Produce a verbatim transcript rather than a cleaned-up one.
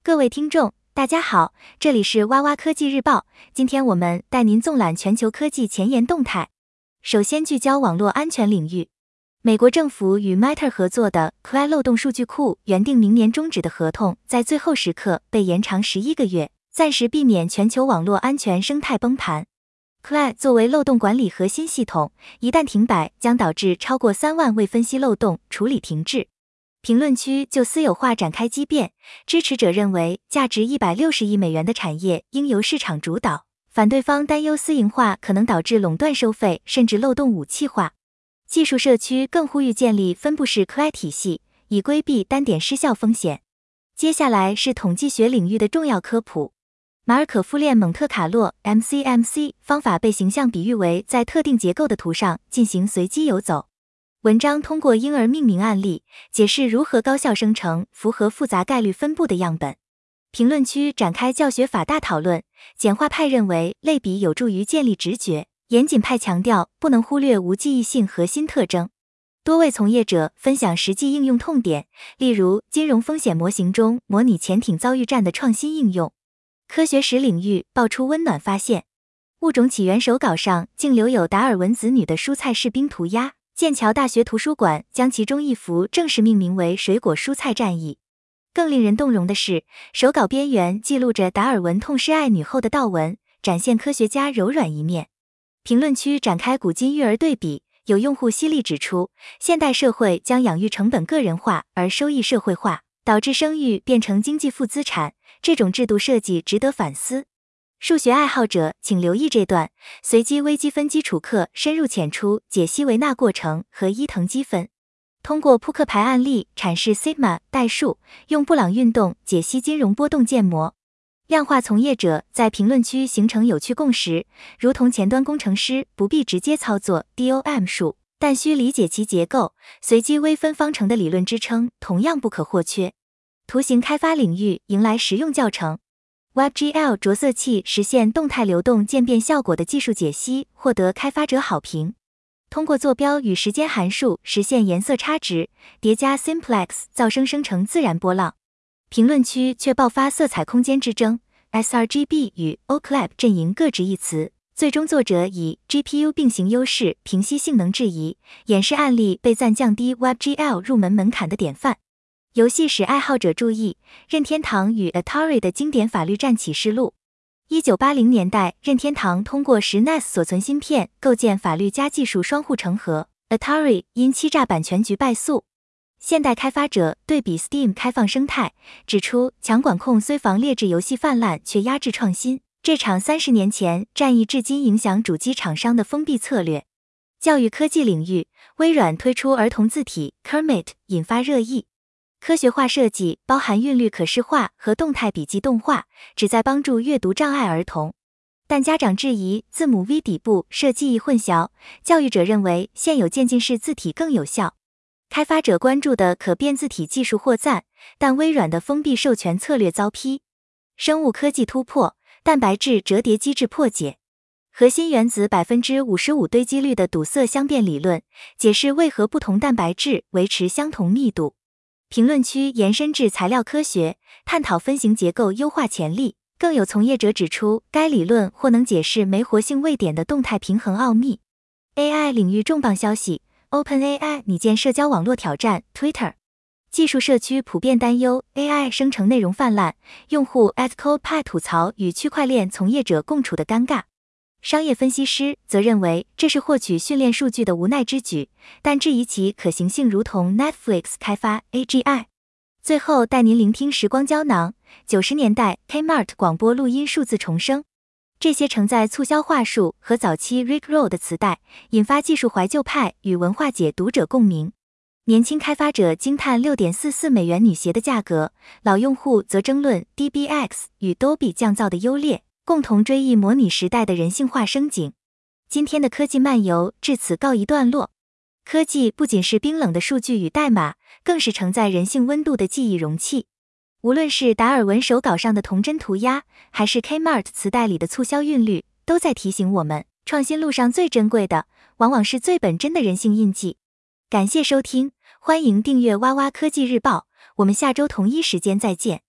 各位听众，大家好，这里是哇哇科技日报，今天我们带您纵览全球科技前沿动态。首先聚焦网络安全领域，美国政府与 Meta 合作的 C L A I 漏洞数据库原定明年终止的合同，在最后时刻被延长十一个月，暂时避免全球网络安全生态崩盘。C L A I 作为漏洞管理核心系统，一旦停摆，将导致超过三万未分析漏洞处理停滞。评论区就私有化展开激辩，支持者认为价值一百六十亿美元的产业应由市场主导，反对方担忧私营化可能导致垄断收费，甚至漏洞武器化。技术社区更呼吁建立分布式 C L A I 体系，以规避单点失效风险。接下来是统计学领域的重要科普。马尔可夫链蒙特卡洛 M C M C 方法被形象比喻为在特定结构的图上进行随机游走。文章通过婴儿命名案例，解释如何高效生成符合复杂概率分布的样本。评论区展开教学法大讨论，简化派认为类比有助于建立直觉，严谨派强调不能忽略无记忆性核心特征。多位从业者分享实际应用痛点，例如金融风险模型中模拟潜艇遭遇战的创新应用。科学史领域爆出温暖发现，物种起源手稿上竟留有达尔文子女的蔬菜士兵涂鸦。剑桥大学图书馆将其中一幅正式命名为水果蔬菜战役。更令人动容的是，手稿边缘记录着达尔文痛失爱女后的悼文，展现科学家柔软一面。评论区展开古今育儿对比，有用户犀利指出，现代社会将养育成本个人化而收益社会化，导致生育变成经济负资产，这种制度设计值得反思。数学爱好者请留意这段随机微积分基础课深入浅出解析维纳过程和伊藤积分，通过扑克牌案例阐释 sigma 代数，用布朗运动解析金融波动建模。量化从业者在评论区形成有趣共识，如同前端工程师不必直接操作 D O M 数，但需理解其结构，随机微分方程的理论支撑同样不可或缺。图形开发领域迎来实用教程。WebGL 着色器实现动态流动渐变效果的技术解析获得开发者好评。通过坐标与时间函数实现颜色差值，叠加 Simplex 噪声生成自然波浪。评论区却爆发色彩空间之争 ，sRGB 与 O C L A B 阵营各执一词，最终作者以 G P U 并行优势平息性能质疑，演示案例被赞降低 WebGL 入门门槛的典范。游戏史爱好者注意，任天堂与 Atari 的经典法律战启示录。一九八零年代，任天堂通过十 N E S 锁存芯片构建法律加技术双护城河 ，Atari 因欺诈版权局败诉。现代开发者对比 Steam 开放生态，指出强管控虽防劣质游戏泛滥，却压制创新。这场三十年前战役至今影响主机厂商的封闭策略。教育科技领域，微软推出儿童字体 Kermit 引发热议。科学化设计包含韵律可视化和动态笔记动画，旨在帮助阅读障碍儿童。但家长质疑字母 V 底部设记忆混淆，教育者认为现有渐进式字体更有效。开发者关注的可变字体技术获赞，但微软的封闭授权策略遭批。生物科技突破，蛋白质折叠机制破解。核心原子 百分之五十五 堆积率的堵塞相变理论，解释为何不同蛋白质维持相同密度。评论区延伸至材料科学，探讨分形结构优化潜力。更有从业者指出，该理论或能解释没活性位点的动态平衡奥秘。A I 领域重磅消息 ，OpenAI 拟建社交网络挑战 Twitter。技术社区普遍担忧 A I 生成内容泛滥，用户 @CodePie 吐槽与区块链从业者共处的尴尬。商业分析师则认为这是获取训练数据的无奈之举，但质疑其可行性如同 Netflix 开发 A G I。最后带您聆听时光胶囊，九十年代 Kmart 广播录音数字重生。这些承载促销话术和早期 Rickroll 的磁带，引发技术怀旧派与文化界读者共鸣。年轻开发者惊叹 六点四四美元女鞋的价格，老用户则争论 D B X 与 Dolby 降噪的优劣。共同追忆模拟时代的人性化声景。今天的科技漫游至此告一段落。科技不仅是冰冷的数据与代码，更是承载人性温度的记忆容器。无论是达尔文手稿上的童真涂鸦，还是 Kmart 磁带里的促销韵律，都在提醒我们，创新路上最珍贵的，往往是最本真的人性印记。感谢收听，欢迎订阅哇哇科技日报，我们下周同一时间再见。